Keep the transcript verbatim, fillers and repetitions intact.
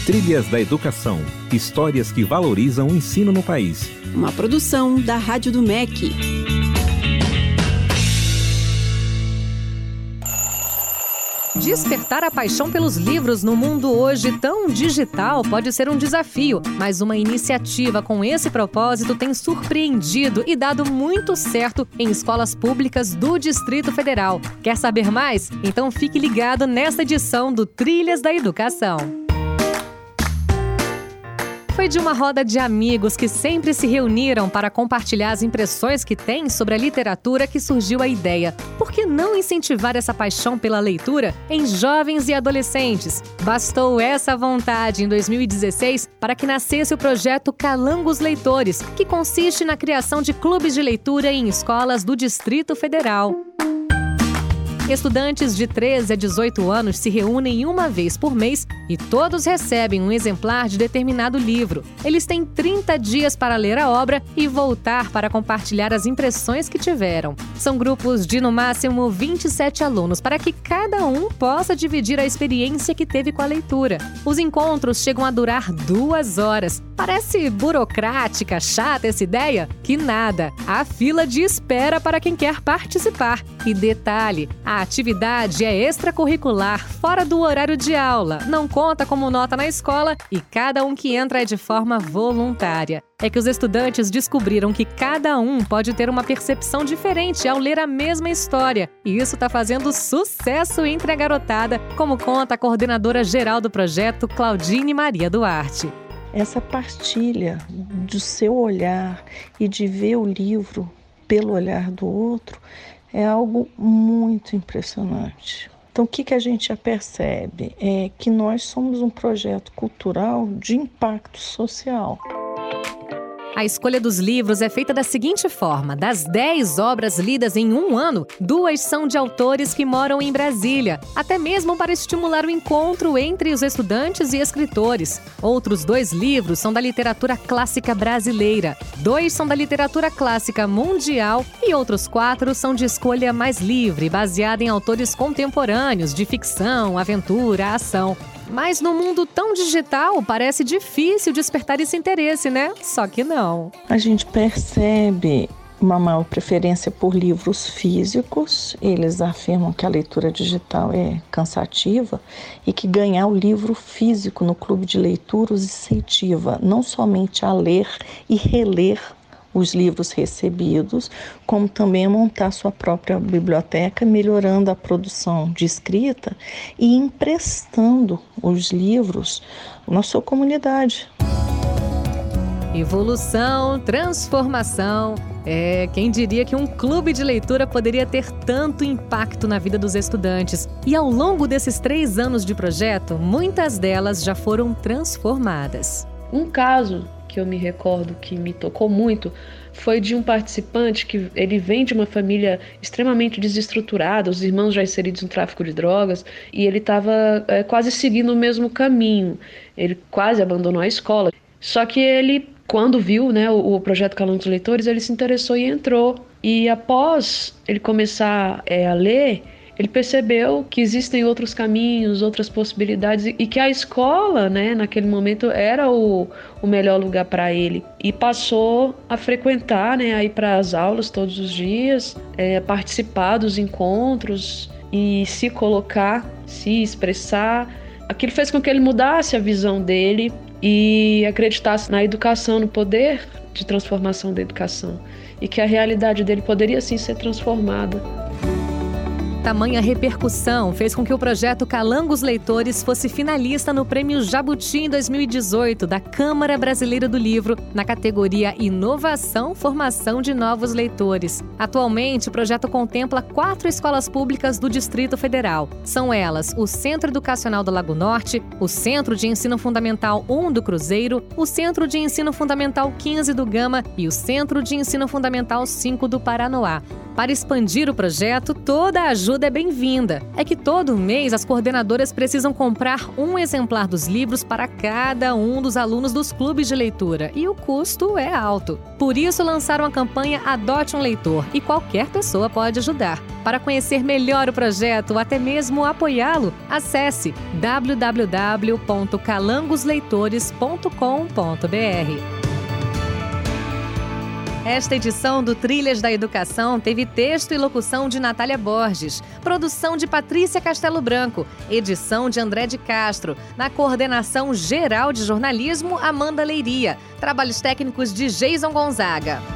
Trilhas da Educação. Histórias que valorizam o ensino no país. Uma produção da Rádio do M E C. Despertar a paixão pelos livros no mundo hoje tão digital pode ser um desafio, mas uma iniciativa com esse propósito tem surpreendido e dado muito certo em escolas públicas do Distrito Federal. Quer saber mais? Então fique ligado nesta edição do Trilhas da Educação. Foi de uma roda de amigos que sempre se reuniram para compartilhar as impressões que têm sobre a literatura que surgiu a ideia. Por que não incentivar essa paixão pela leitura em jovens e adolescentes? Bastou essa vontade em dois mil e dezesseis para que nascesse o projeto Calangos Leitores, que consiste na criação de clubes de leitura em escolas do Distrito Federal. Estudantes de treze a dezoito anos se reúnem uma vez por mês e todos recebem um exemplar de determinado livro. Eles têm trinta dias para ler a obra e voltar para compartilhar as impressões que tiveram. São grupos de, no máximo, vinte e sete alunos, para que cada um possa dividir a experiência que teve com a leitura. Os encontros chegam a durar duas horas. Parece burocrática, chata essa ideia? Que nada! Há fila de espera para quem quer participar. E detalhe, a atividade é extracurricular, fora do horário de aula, não conta como nota na escola e cada um que entra é de forma voluntária. É que os estudantes descobriram que cada um pode ter uma percepção diferente ao ler a mesma história. E isso está fazendo sucesso entre a garotada, como conta a coordenadora geral do projeto, Claudine Maria Duarte. Essa partilha do seu olhar e de ver o livro pelo olhar do outro é algo muito impressionante. Então, o que, que a gente já percebe? É que nós somos um projeto cultural de impacto social. A escolha dos livros é feita da seguinte forma: das dez obras lidas em um ano, duas são de autores que moram em Brasília, até mesmo para estimular o encontro entre os estudantes e escritores. Outros dois livros são da literatura clássica brasileira, dois são da literatura clássica mundial e outros quatro são de escolha mais livre, baseada em autores contemporâneos de ficção, aventura, ação. Mas no mundo tão digital, parece difícil despertar esse interesse, né? Só que não. A gente percebe uma maior preferência por livros físicos. Eles afirmam que a leitura digital é cansativa e que ganhar o livro físico no clube de leitura os incentiva não somente a ler e reler os livros recebidos, como também montar sua própria biblioteca, melhorando a produção de escrita e emprestando os livros na sua comunidade. Evolução, transformação. É, quem diria que um clube de leitura poderia ter tanto impacto na vida dos estudantes? E ao longo desses três anos de projeto, muitas delas já foram transformadas. Um caso que eu me recordo que me tocou muito foi de um participante que ele vem de uma família extremamente desestruturada, os irmãos já inseridos no tráfico de drogas, e ele estava é, quase seguindo o mesmo caminho. Ele quase abandonou a escola. Só que ele, quando viu, né, o, o projeto Calangos Leitores, ele se interessou e entrou. E após ele começar é, a ler, ele percebeu que existem outros caminhos, outras possibilidades e que a escola, né, naquele momento era o, o melhor lugar para ele. E passou a frequentar, né, a ir para as aulas todos os dias, é, participar dos encontros e se colocar, se expressar. Aquilo fez com que ele mudasse a visão dele e acreditasse na educação, no poder de transformação da educação e que a realidade dele poderia sim ser transformada. Tamanha repercussão fez com que o projeto Calangos Leitores fosse finalista no Prêmio Jabuti em dois mil e dezoito da Câmara Brasileira do Livro, na categoria Inovação, Formação de Novos Leitores. Atualmente, o projeto contempla quatro escolas públicas do Distrito Federal. São elas o Centro Educacional do Lago Norte, o Centro de Ensino Fundamental um do Cruzeiro, o Centro de Ensino Fundamental quinze do Gama e o Centro de Ensino Fundamental cinco do Paranoá. Para expandir o projeto, toda a ajuda é bem-vinda. É que todo mês as coordenadoras precisam comprar um exemplar dos livros para cada um dos alunos dos clubes de leitura e o custo é alto. Por isso lançaram a campanha Adote um Leitor e qualquer pessoa pode ajudar. Para conhecer melhor o projeto ou até mesmo apoiá-lo, acesse w w w ponto calangosleitores ponto com ponto b r. Esta edição do Trilhas da Educação teve texto e locução de Natália Borges, produção de Patrícia Castelo Branco, edição de André de Castro, na coordenação geral de jornalismo, Amanda Leiria, trabalhos técnicos de Jason Gonzaga.